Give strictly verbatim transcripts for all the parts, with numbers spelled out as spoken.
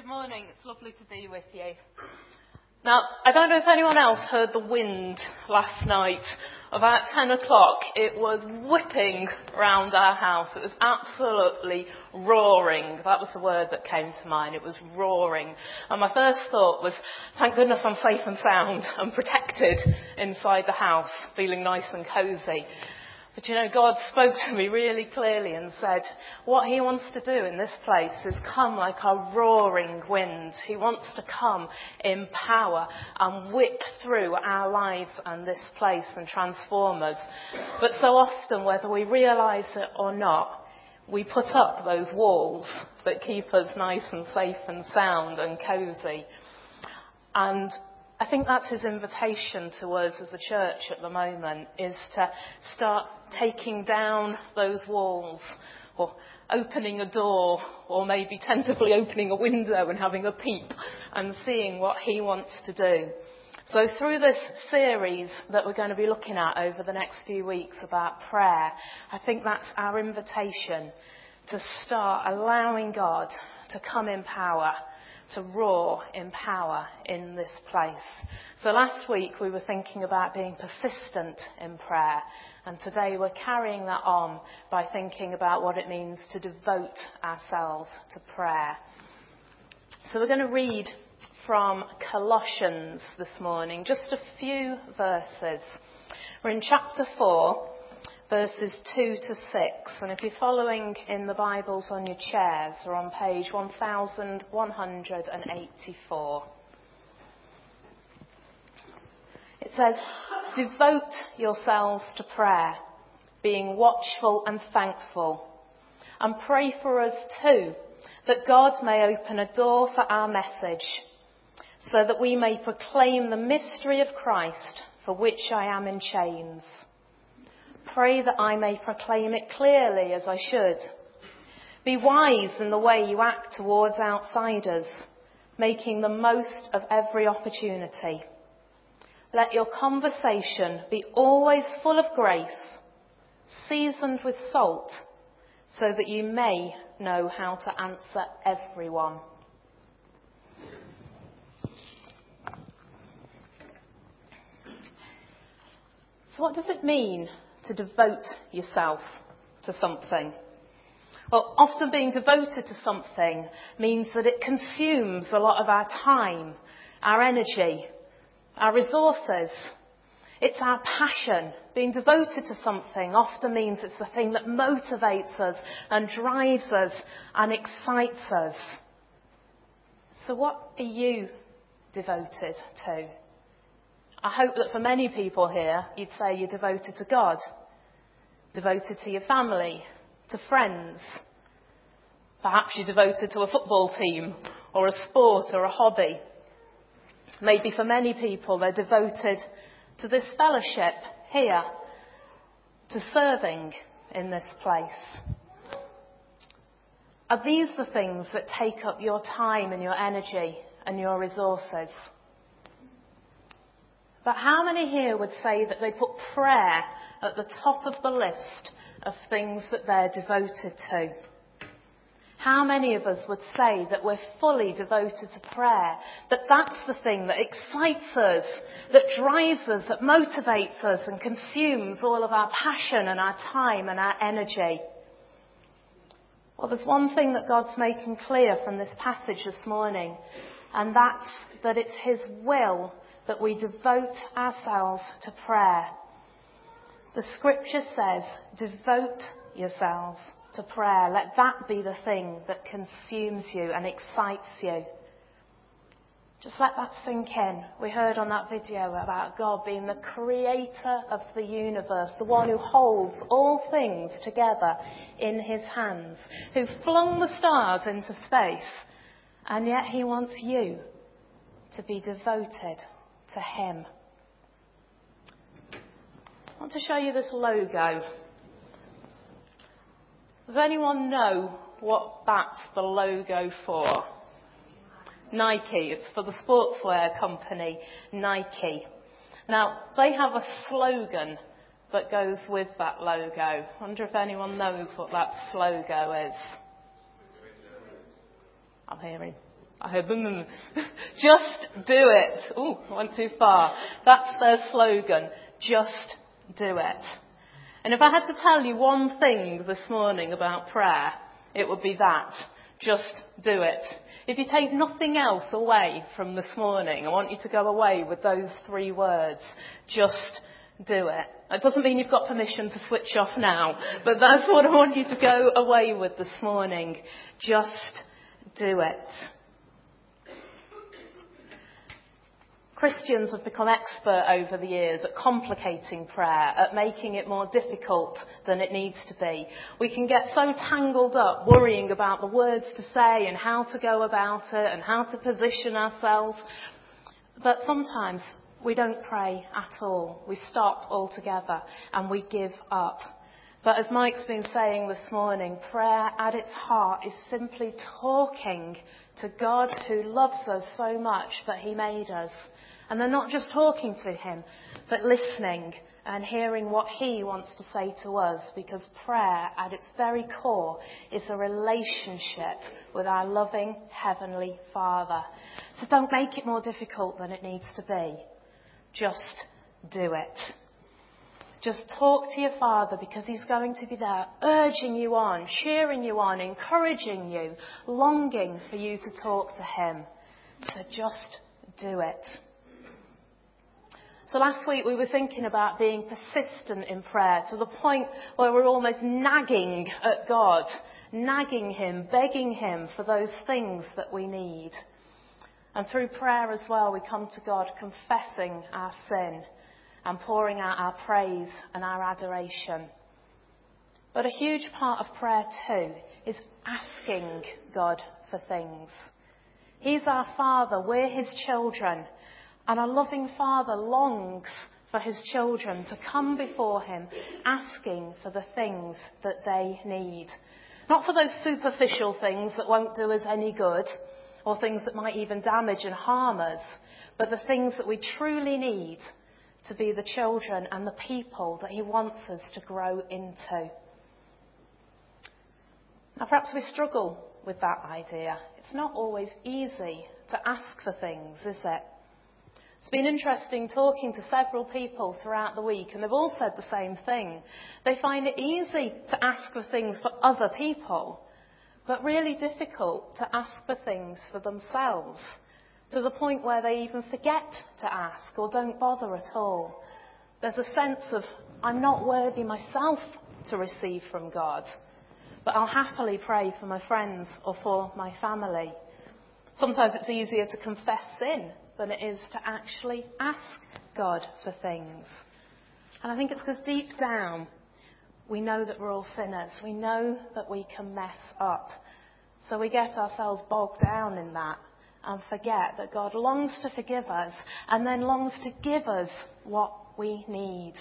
Good morning. It's lovely to be with you. Now, I don't know if anyone else heard the wind last night. About ten o'clock, it was whipping round our house. It was absolutely roaring. That was the word that came to mind. It was roaring. And my first thought was, thank goodness I'm safe and sound and protected inside the house, feeling nice and cosy. But you know, God spoke to me really clearly and said, what he wants to do in this place is come like a roaring wind. He wants to come in power and whip through our lives and this place and transform us. But so often, whether we realise it or not, we put up those walls that keep us nice and safe and sound and cosy. And I think that's his invitation to us as a church at the moment, is to start taking down those walls, or opening a door, or maybe tentatively opening a window and having a peep and seeing what he wants to do. So through this series that we're going to be looking at over the next few weeks about prayer, I think that's our invitation to start allowing God to come in power, to roar in power in this place. So last week we were thinking about being persistent in prayer, and today we're carrying that on by thinking about what it means to devote ourselves to prayer. So we're going to read from Colossians this morning, just a few verses. We're in chapter four, verses two to six, and if you're following in the Bibles on your chairs, we're on page one thousand one hundred eighty-four. It says, devote yourselves to prayer, being watchful and thankful, and pray for us too, that God may open a door for our message, so that we may proclaim the mystery of Christ, for which I am in chains. Pray that I may proclaim it clearly as I should. Be wise in the way you act towards outsiders, making the most of every opportunity. Let your conversation be always full of grace, seasoned with salt, so that you may know how to answer everyone. So what does it mean to devote yourself to something? Well, often being devoted to something means that it consumes a lot of our time, our energy, our resources. It's our passion. Being devoted to something often means it's the thing that motivates us and drives us and excites us. So what are you devoted to? I hope that for many people here, you'd say you're devoted to God, devoted to your family, to friends. Perhaps you're devoted to a football team or a sport or a hobby. Maybe for many people, they're devoted to this fellowship here, to serving in this place. Are these the things that take up your time and your energy and your resources? But how many here would say that they put prayer at the top of the list of things that they're devoted to? How many of us would say that we're fully devoted to prayer, that that's the thing that excites us, that drives us, that motivates us and consumes all of our passion and our time and our energy? Well, there's one thing that God's making clear from this passage this morning, and that's that it's his will that we devote ourselves to prayer. The scripture says, devote yourselves to prayer. Let that be the thing that consumes you and excites you. Just let that sink in. We heard on that video about God being the creator of the universe, the one who holds all things together in his hands, who flung the stars into space, and yet he wants you to be devoted to him. I want to show you this logo. Does anyone know what that's the logo for? Nike. It's for the sportswear company Nike. Now, they have a slogan that goes with that logo. I wonder if anyone knows what that slogan is. I'm hearing. I heard them. Just do it. Ooh, I went too far. That's their slogan. Just do it. And if I had to tell you one thing this morning about prayer, it would be that. Just do it. If you take nothing else away from this morning, I want you to go away with those three words. Just do it. It doesn't mean you've got permission to switch off now, but that's what I want you to go away with this morning. Just do it. Christians have become expert over the years at complicating prayer, at making it more difficult than it needs to be. We can get so tangled up worrying about the words to say and how to go about it and how to position ourselves that sometimes we don't pray at all. We stop altogether and we give up. But as Mike's been saying this morning, prayer at its heart is simply talking to God who loves us so much that he made us. And they're not just talking to him, but listening and hearing what he wants to say to us, because prayer at its very core is a relationship with our loving Heavenly Father. So don't make it more difficult than it needs to be. Just do it. Just talk to your Father, because he's going to be there urging you on, cheering you on, encouraging you, longing for you to talk to him. So just do it. So last week we were thinking about being persistent in prayer to the point where we're almost nagging at God, nagging him, begging him for those things that we need. And through prayer as well, we come to God confessing our sin and pouring out our praise and our adoration. But a huge part of prayer too is asking God for things. He's our Father, we're his children. And a loving Father longs for his children to come before him asking for the things that they need. Not for those superficial things that won't do us any good, or things that might even damage and harm us, but the things that we truly need to be the children and the people that he wants us to grow into. Now perhaps we struggle with that idea. It's not always easy to ask for things, is it? It's been interesting talking to several people throughout the week, and they've all said the same thing. They find it easy to ask for things for other people, but really difficult to ask for things for themselves, to the point where they even forget to ask or don't bother at all. There's a sense of, I'm not worthy myself to receive from God, but I'll happily pray for my friends or for my family. Sometimes it's easier to confess sin than it is to actually ask God for things. And I think it's because deep down we know that we're all sinners. We know that we can mess up. So we get ourselves bogged down in that and forget that God longs to forgive us and then longs to give us what we need.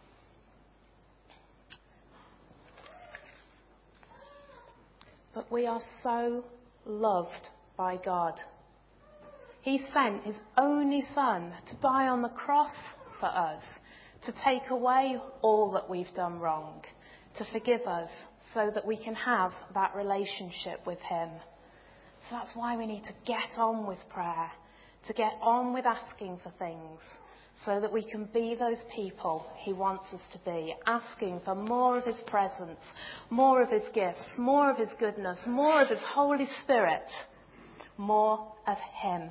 But we are so loved by God. He sent his only Son to die on the cross for us, to take away all that we've done wrong, to forgive us so that we can have that relationship with him. So that's why we need to get on with prayer, to get on with asking for things, so that we can be those people he wants us to be, asking for more of his presence, more of his gifts, more of his goodness, more of his Holy Spirit, more of him.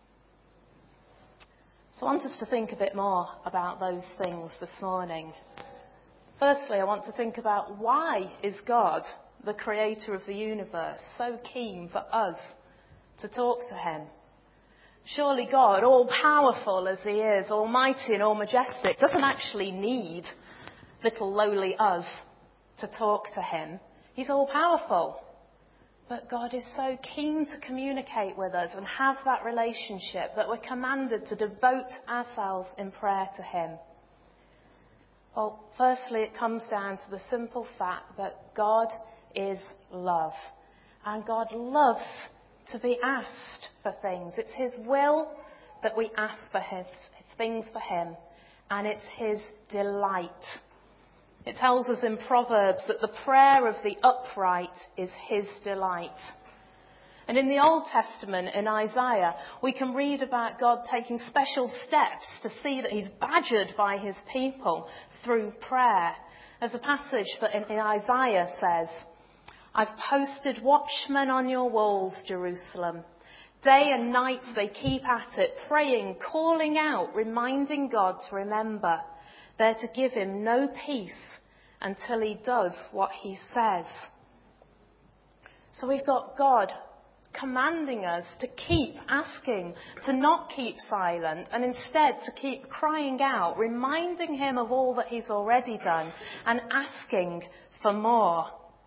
So I want us to think a bit more about those things this morning. Firstly, I want to think about, why is God, the creator of the universe, so keen for us to talk to him? Surely God, all powerful as he is, almighty and all majestic, doesn't actually need little lowly us to talk to him. He's all powerful. But God is so keen to communicate with us and have that relationship that we're commanded to devote ourselves in prayer to him. Well, firstly, it comes down to the simple fact that God is love. And God loves to be asked for things. It's his will that we ask for his, things for him. And it's his delight. It tells us in Proverbs that the prayer of the upright is his delight. And in the Old Testament, in Isaiah, we can read about God taking special steps to see that he's badgered by his people through prayer. There's a passage that in, in Isaiah says, I've posted watchmen on your walls, Jerusalem. Day and night they keep at it, praying, calling out, reminding God to remember. They're to give him no peace until he does what he says. So we've got God commanding us to keep asking, to not keep silent, and instead to keep crying out, reminding him of all that he's already done, and asking for more.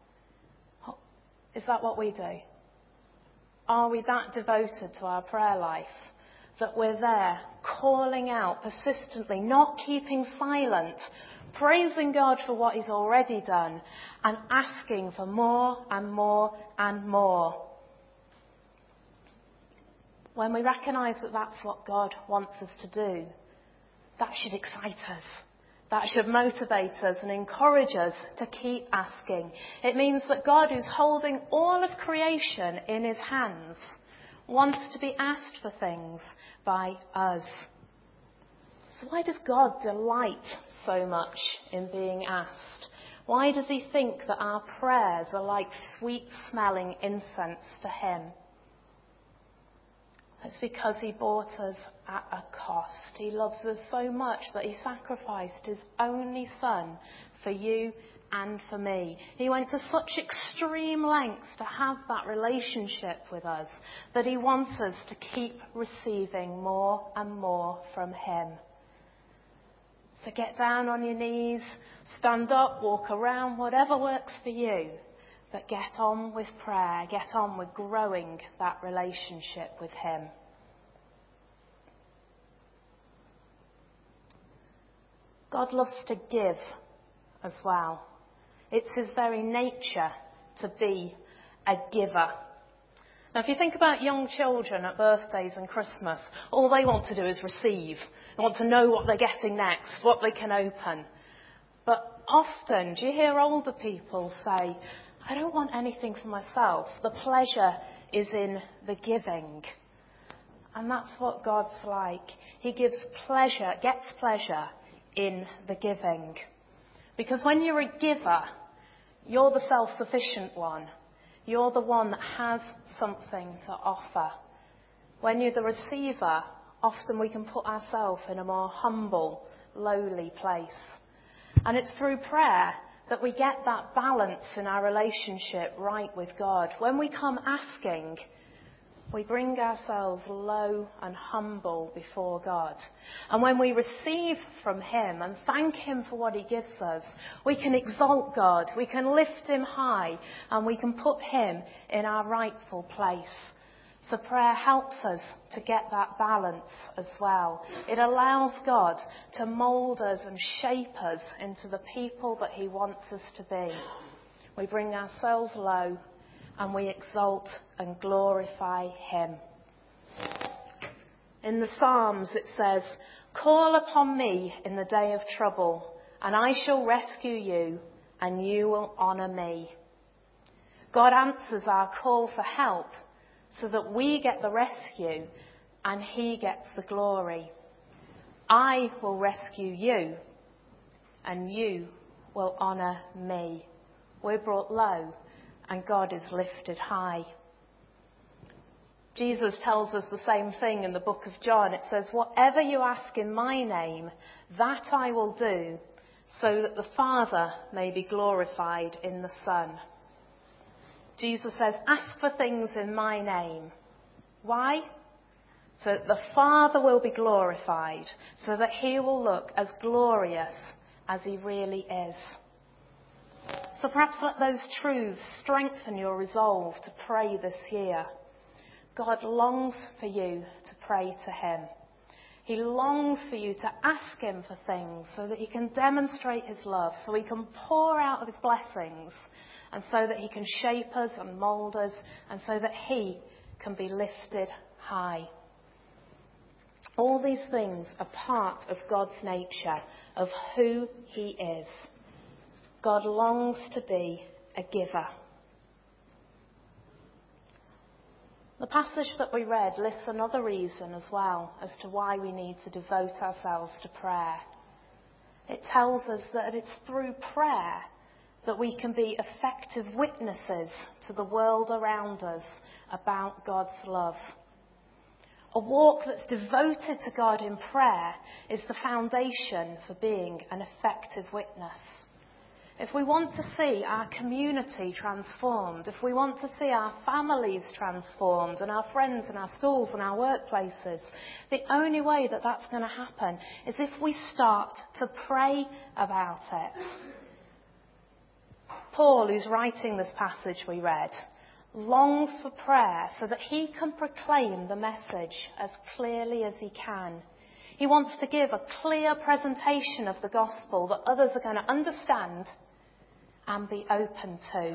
Is that what we do? Are we that devoted to our prayer life that we're there calling out persistently, not keeping silent, praising God for what he's already done, and asking for more and more and more? When we recognise that that's what God wants us to do, that should excite us. That should motivate us and encourage us to keep asking. It means that God, who's holding all of creation in his hands, wants to be asked for things by us. So why does God delight so much in being asked? Why does he think that our prayers are like sweet-smelling incense to him? It's because he bought us at a cost. He loves us so much that he sacrificed his only son for you and for me. He went to such extreme lengths to have that relationship with us that he wants us to keep receiving more and more from him. So get down on your knees, stand up, walk around, whatever works for you. But get on with prayer, get on with growing that relationship with him. God loves to give as well. It's his very nature to be a giver. Now, if you think about young children at birthdays and Christmas, all they want to do is receive. They want to know what they're getting next, what they can open. But often, do you hear older people say, I don't want anything for myself. The pleasure is in the giving. And that's what God's like. He gives pleasure, gets pleasure in the giving. Because when you're a giver, you're the self-sufficient one. You're the one that has something to offer. When you're the receiver, often we can put ourselves in a more humble, lowly place. And it's through prayer that we get that balance in our relationship right with God. When we come asking, we bring ourselves low and humble before God. And when we receive from him and thank him for what he gives us, we can exalt God, we can lift him high, and we can put him in our rightful place. So prayer helps us to get that balance as well. It allows God to mould us and shape us into the people that he wants us to be. We bring ourselves low and we exalt and glorify him. In the Psalms it says, call upon me in the day of trouble, and I shall rescue you, and you will honour me. God answers our call for help so that we get the rescue and he gets the glory. I will rescue you and you will honour me. We're brought low and God is lifted high. Jesus tells us the same thing in the book of John. It says, whatever you ask in my name, that I will do, so that the Father may be glorified in the Son. Jesus says, ask for things in my name. Why? So that the Father will be glorified, so that he will look as glorious as he really is. So perhaps let those truths strengthen your resolve to pray this year. God longs for you to pray to him. He longs for you to ask him for things so that he can demonstrate his love, so he can pour out of his blessings, and so that he can shape us and mould us, and so that he can be lifted high. All these things are part of God's nature, of who he is. God longs to be a giver. The passage that we read lists another reason as well as to why we need to devote ourselves to prayer. It tells us that it's through prayer that we can be effective witnesses to the world around us about God's love. A walk that's devoted to God in prayer is the foundation for being an effective witness. If we want to see our community transformed, if we want to see our families transformed and our friends and our schools and our workplaces, the only way that that's going to happen is if we start to pray about it. Paul, who's writing this passage we read, longs for prayer so that he can proclaim the message as clearly as he can. He wants to give a clear presentation of the gospel that others are going to understand and be open to.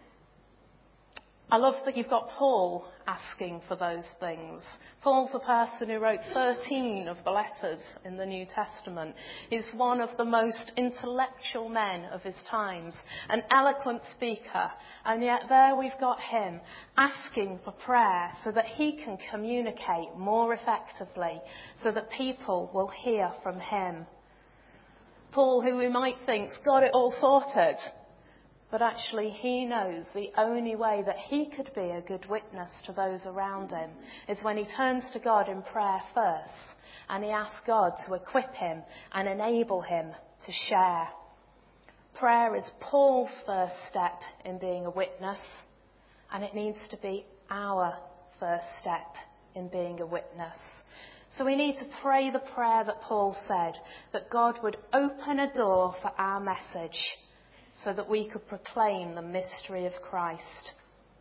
I love that you've got Paul asking for those things. Paul's the person who wrote thirteen of the letters in the New Testament. He's one of the most intellectual men of his times, an eloquent speaker, and yet there we've got him asking for prayer so that he can communicate more effectively, so that people will hear from him. Paul, who we might think's got it all sorted, but actually he knows the only way that he could be a good witness to those around him is when he turns to God in prayer first and he asks God to equip him and enable him to share. Prayer is Paul's first step in being a witness, and it needs to be our first step in being a witness. So we need to pray the prayer that Paul said, that God would open a door for our message, so that we could proclaim the mystery of Christ.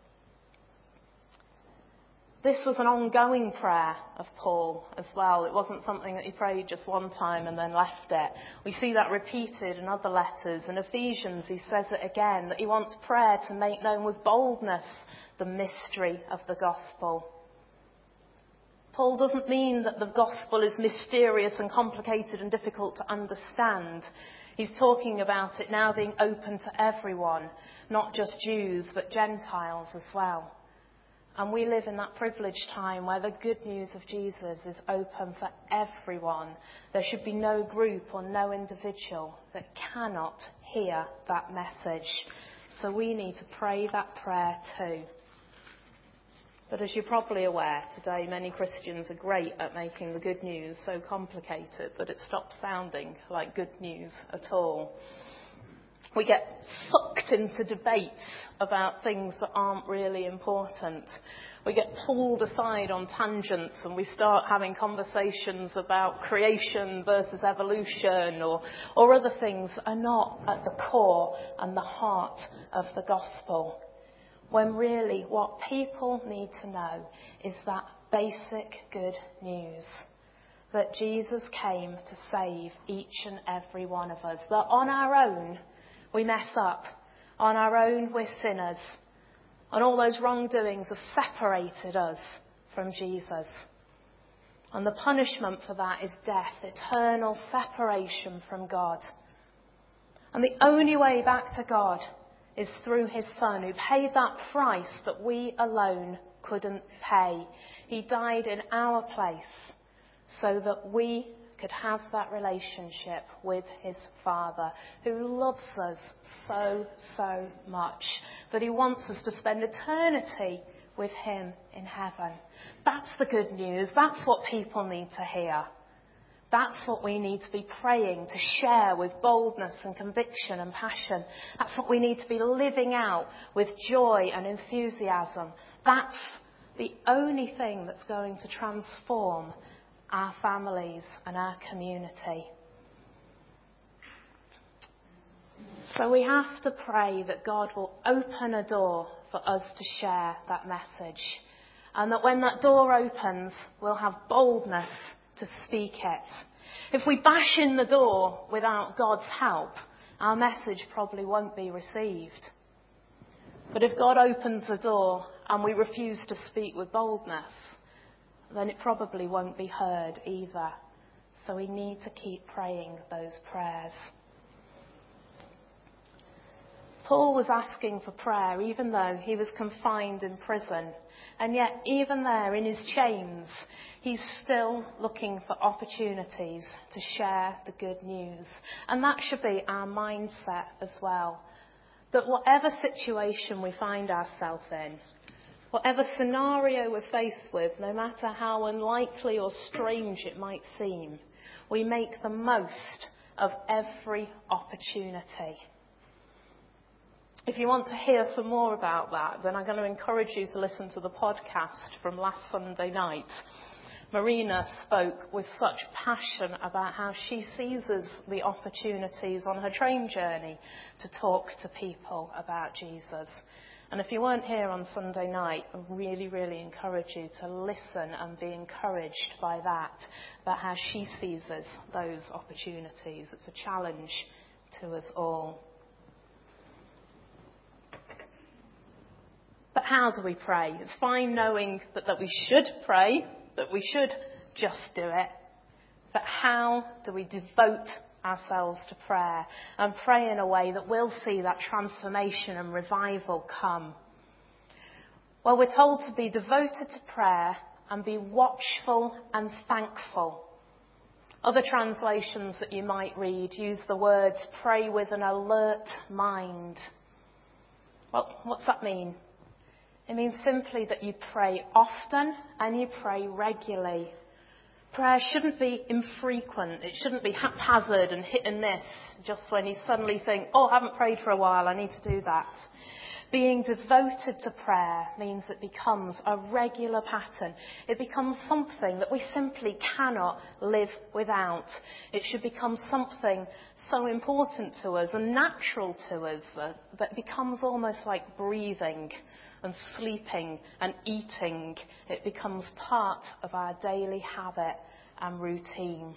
This was an ongoing prayer of Paul as well. It wasn't something that he prayed just one time and then left it. We see that repeated in other letters. In Ephesians, he says it again, that he wants prayer to make known with boldness the mystery of the gospel. Paul doesn't mean that the gospel is mysterious and complicated and difficult to understand. He's talking about it now being open to everyone, not just Jews, but Gentiles as well. And we live in that privileged time where the good news of Jesus is open for everyone. There should be no group or no individual that cannot hear that message. So we need to pray that prayer too. But as you're probably aware, today many Christians are great at making the good news so complicated that it stops sounding like good news at all. We get sucked into debates about things that aren't really important. We get pulled aside on tangents and we start having conversations about creation versus evolution or, or other things that are not at the core and the heart of the gospel. When really what people need to know is that basic good news. That Jesus came to save each and every one of us. That on our own we mess up. On our own we're sinners. And all those wrongdoings have separated us from Jesus. And the punishment for that is death, eternal separation from God. And the only way back to God is through his Son, who paid that price that we alone couldn't pay. He died in our place so that we could have that relationship with his Father, who loves us so, so much that he wants us to spend eternity with him in heaven. That's the good news. That's what people need to hear. That's what we need to be praying to share with boldness and conviction and passion. That's what we need to be living out with joy and enthusiasm. That's the only thing that's going to transform our families and our community. So we have to pray that God will open a door for us to share that message. And that when that door opens, we'll have boldness to speak it. If we bash in the door without God's help, our message probably won't be received. But if God opens the door and we refuse to speak with boldness, then it probably won't be heard either. So we need to keep praying those prayers. Paul was asking for prayer even though he was confined in prison. And yet, even there in his chains, he's still looking for opportunities to share the good news. And that should be our mindset as well. That whatever situation we find ourselves in, whatever scenario we're faced with, no matter how unlikely or strange it might seem, we make the most of every opportunity. If you want to hear some more about that, then I'm going to encourage you to listen to the podcast from last Sunday night. Marina spoke with such passion about how she seizes the opportunities on her train journey to talk to people about Jesus. And if you weren't here on Sunday night, I really, really encourage you to listen and be encouraged by that, about how she seizes those opportunities. It's a challenge to us all. But how do we pray? It's fine knowing that, that we should pray, that we should just do it. But how do we devote ourselves to prayer and pray in a way that will see that transformation and revival come? Well, we're told to be devoted to prayer and be watchful and thankful. Other translations that you might read use the words pray with an alert mind. Well, what's that mean? It means simply that you pray often and you pray regularly. Prayer shouldn't be infrequent. It shouldn't be haphazard and hit and miss just when you suddenly think, oh, I haven't prayed for a while, I need to do that. Being devoted to prayer means it becomes a regular pattern. It becomes something that we simply cannot live without. It should become something so important to us and natural to us that, that becomes almost like breathing and sleeping and eating. It becomes part of our daily habit and routine.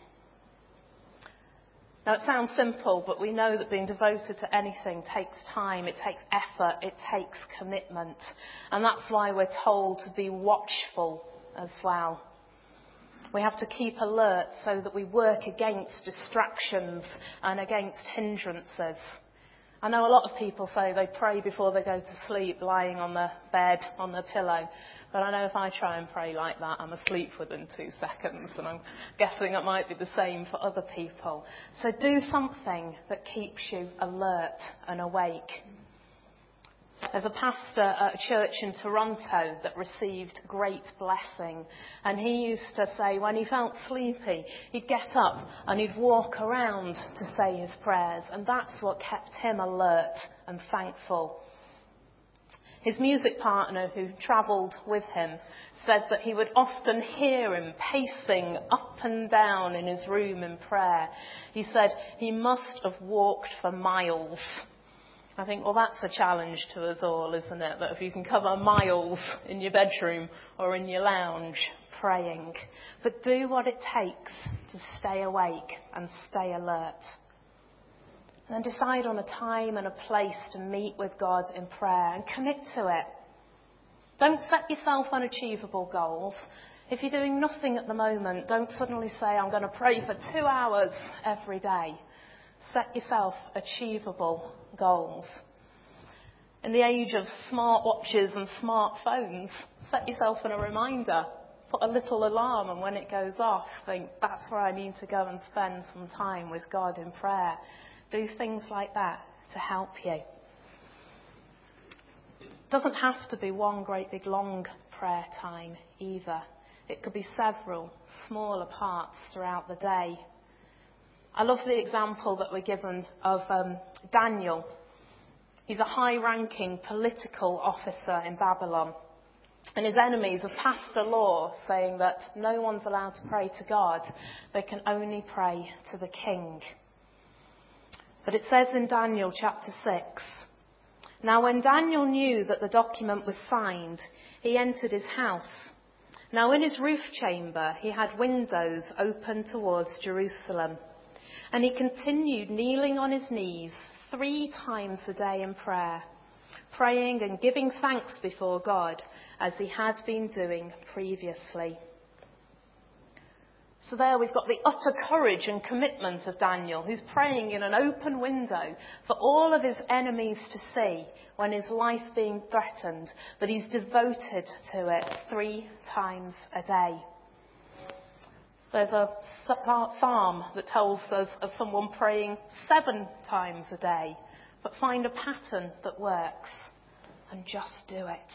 Now, it sounds simple, but we know that being devoted to anything takes time, it takes effort, it takes commitment. And that's why we're told to be watchful as well. We have to keep alert so that we work against distractions and against hindrances. I know a lot of people say they pray before they go to sleep, lying on their bed, on their pillow. But I know if I try and pray like that, I'm asleep within two seconds. And I'm guessing it might be the same for other people. So do something that keeps you alert and awake. There's a pastor at a church in Toronto that received great blessing. And he used to say when he felt sleepy, he'd get up and he'd walk around to say his prayers. And that's what kept him alert and thankful. His music partner who travelled with him said that he would often hear him pacing up and down in his room in prayer. He said he must have walked for miles. I think, well, that's a challenge to us all, isn't it? That if you can cover miles in your bedroom or in your lounge praying. But do what it takes to stay awake and stay alert. And then decide on a time and a place to meet with God in prayer and commit to it. Don't set yourself unachievable goals. If you're doing nothing at the moment, don't suddenly say, I'm going to pray for two hours every day. Set yourself achievable goals. In the age of smartwatches and smartphones, set yourself in a reminder. Put a little alarm, and when it goes off, think, that's where I need to go and spend some time with God in prayer. Do things like that to help you. It doesn't have to be one great big long prayer time either. It could be several smaller parts throughout the day. I love the example that we're given of um, Daniel. He's a high-ranking political officer in Babylon. And his enemies have passed a law saying that no one's allowed to pray to God. They can only pray to the king. But it says in Daniel chapter six, now when Daniel knew that the document was signed, he entered his house. Now in his roof chamber he had windows open towards Jerusalem. And he continued kneeling on his knees three times a day in prayer, praying and giving thanks before God as he had been doing previously. So there we've got the utter courage and commitment of Daniel, who's praying in an open window for all of his enemies to see when his life's being threatened, but he's devoted to it three times a day. There's a psalm that tells us of someone praying seven times a day, but find a pattern that works and just do it.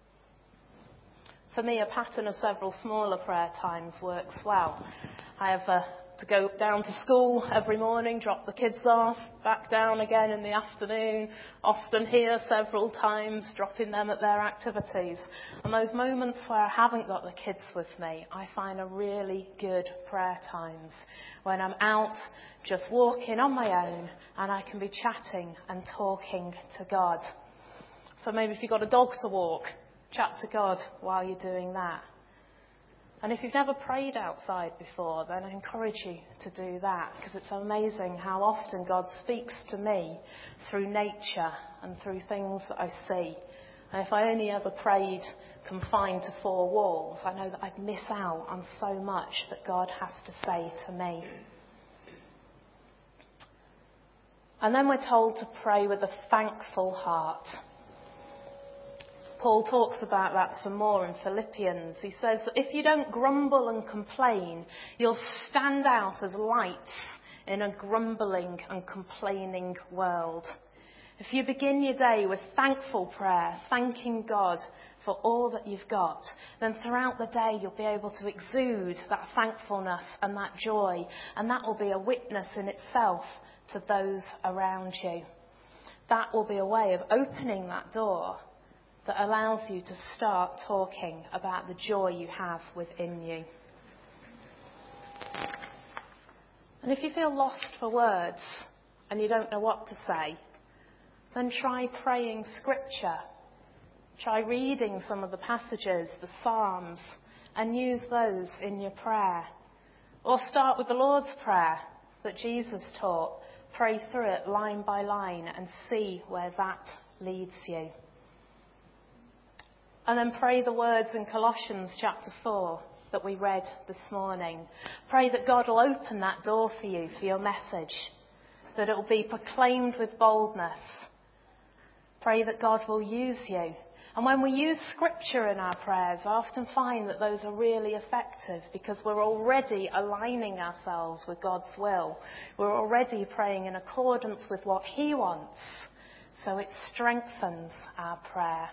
For me, a pattern of several smaller prayer times works well. I have uh, to go down to school every morning, drop the kids off, back down again in the afternoon, often here several times, dropping them at their activities. And those moments where I haven't got the kids with me, I find are really good prayer times, when I'm out just walking on my own and I can be chatting and talking to God. So maybe if you've got a dog to walk, chat to God while you're doing that. And if you've never prayed outside before, then I encourage you to do that, because it's amazing how often God speaks to me through nature and through things that I see. And if I only ever prayed confined to four walls, I know that I'd miss out on so much that God has to say to me. And then we're told to pray with a thankful heart. Paul talks about that some more in Philippians. He says that if you don't grumble and complain, you'll stand out as lights in a grumbling and complaining world. If you begin your day with thankful prayer, thanking God for all that you've got, then throughout the day you'll be able to exude that thankfulness and that joy, and that will be a witness in itself to those around you. That will be a way of opening that door that allows you to start talking about the joy you have within you. And if you feel lost for words and you don't know what to say, then try praying scripture. Try reading some of the passages, the Psalms, and use those in your prayer. Or start with the Lord's Prayer that Jesus taught. Pray through it line by line and see where that leads you. And then pray the words in Colossians chapter four that we read this morning. Pray that God will open that door for you, for your message, that it will be proclaimed with boldness. Pray that God will use you. And when we use scripture in our prayers, I often find that those are really effective, because we're already aligning ourselves with God's will. We're already praying in accordance with what He wants. So it strengthens our prayer.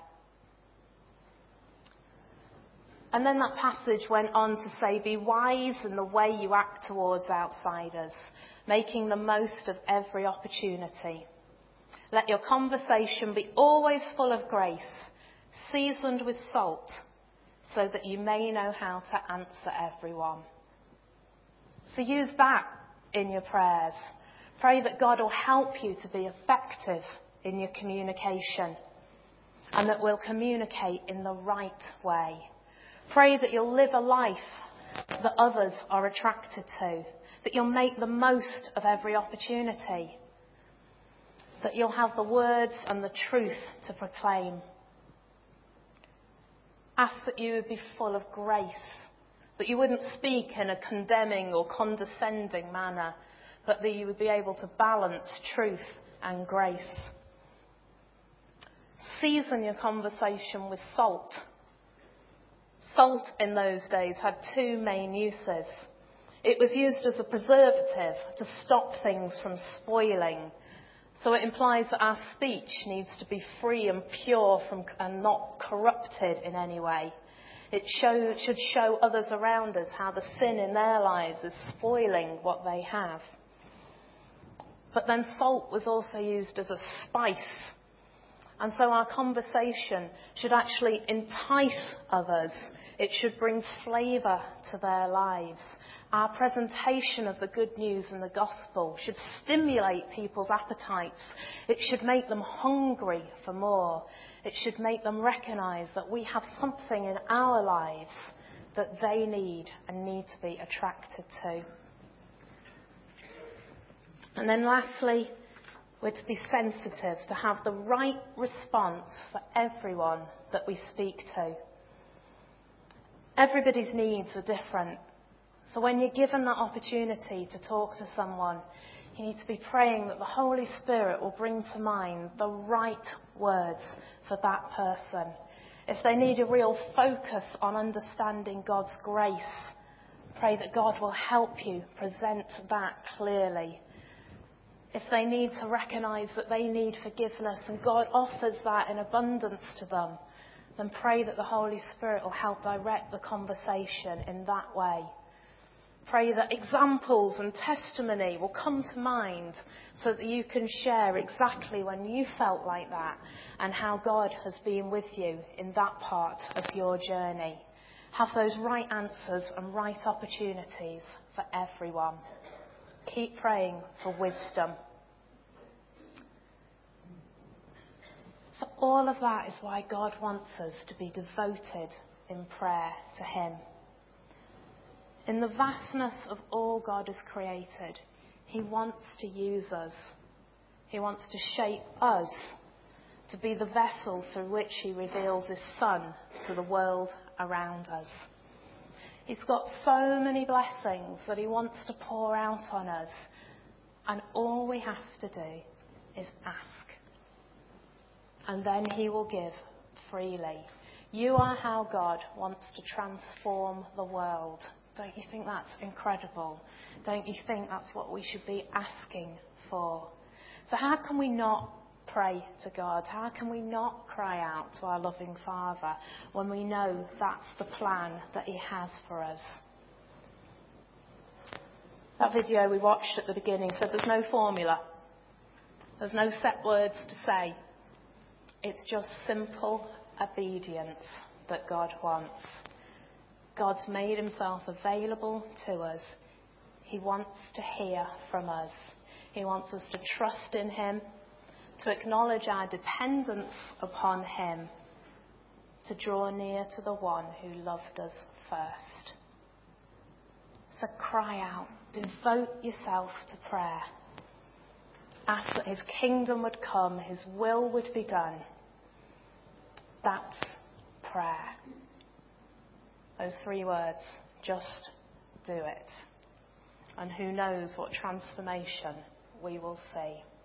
And then that passage went on to say, be wise in the way you act towards outsiders, making the most of every opportunity. Let your conversation be always full of grace, seasoned with salt, so that you may know how to answer everyone. So use that in your prayers. Pray that God will help you to be effective in your communication, and that we'll communicate in the right way. Pray that you'll live a life that others are attracted to, that you'll make the most of every opportunity, that you'll have the words and the truth to proclaim. Ask that you would be full of grace, that you wouldn't speak in a condemning or condescending manner, but that you would be able to balance truth and grace. Season your conversation with salt. Salt in those days had two main uses. It was used as a preservative to stop things from spoiling. So it implies that our speech needs to be free and pure from, and not corrupted in any way. It show, should show others around us how the sin in their lives is spoiling what they have. But then salt was also used as a spice. And so our conversation should actually entice others. It should bring flavour to their lives. Our presentation of the good news and the gospel should stimulate people's appetites. It should make them hungry for more. It should make them recognise that we have something in our lives that they need and need to be attracted to. And then lastly, we're to be sensitive, to have the right response for everyone that we speak to. Everybody's needs are different. So when you're given that opportunity to talk to someone, you need to be praying that the Holy Spirit will bring to mind the right words for that person. If they need a real focus on understanding God's grace, pray that God will help you present that clearly. If they need to recognise that they need forgiveness and God offers that in abundance to them, then pray that the Holy Spirit will help direct the conversation in that way. Pray that examples and testimony will come to mind so that you can share exactly when you felt like that and how God has been with you in that part of your journey. Have those right answers and right opportunities for everyone. Keep praying for wisdom. So all of that is why God wants us to be devoted in prayer to Him. In the vastness of all God has created, He wants to use us. He wants to shape us to be the vessel through which He reveals His Son to the world around us. He's got so many blessings that He wants to pour out on us, and all we have to do is ask. And then He will give freely. You are how God wants to transform the world. Don't you think that's incredible? Don't you think that's what we should be asking for? So how can we not pray to God? How can we not cry out to our loving Father when we know that's the plan that He has for us? That video we watched at the beginning said there's no formula. There's no set words to say. It's just simple obedience that God wants. God's made Himself available to us. He wants to hear from us. He wants us to trust in Him, to acknowledge our dependence upon Him, to draw near to the one who loved us first. So cry out, devote yourself to prayer. Ask that His kingdom would come, His will would be done. That's prayer. Those three words, just do it. And who knows what transformation we will see.